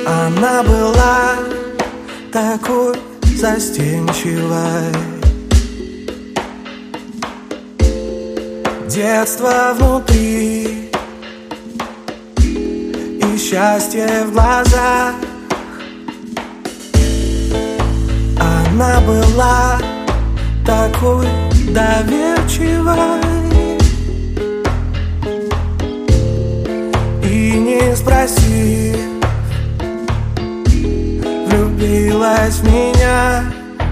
Она была такой застенчивой. Детство внутри и счастье в глазах. Она была такой доверчивой и, не спросив, влюбилась в меня.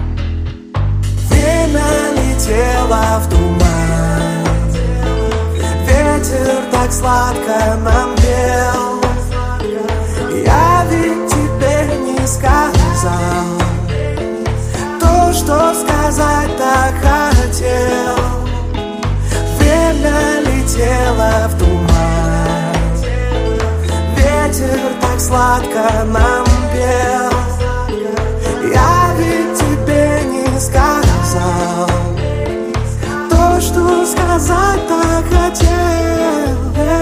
Время летело в туман, ветер так сладко нам пел. Я ведь тебе не сказал то, что сказать так хотел. Время летело в туман, ветер так сладко нам пел. Я ведь тебе не сказал то, что сказать так хотел.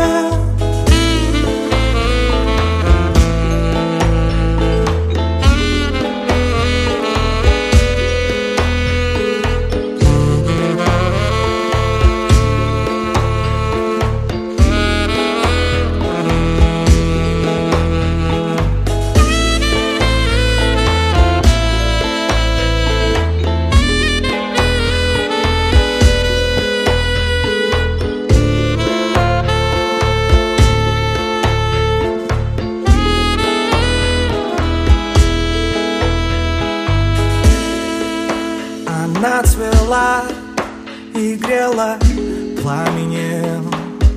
Она цвела и грела пламенем.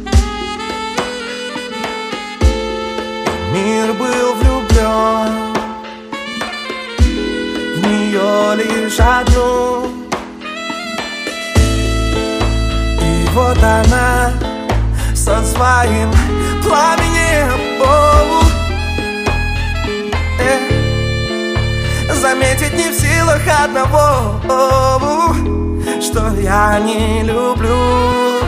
Мир был влюблен в нее лишь одну. И вот она со своим пламенем. Заметить не в силах одного, что я не люблю.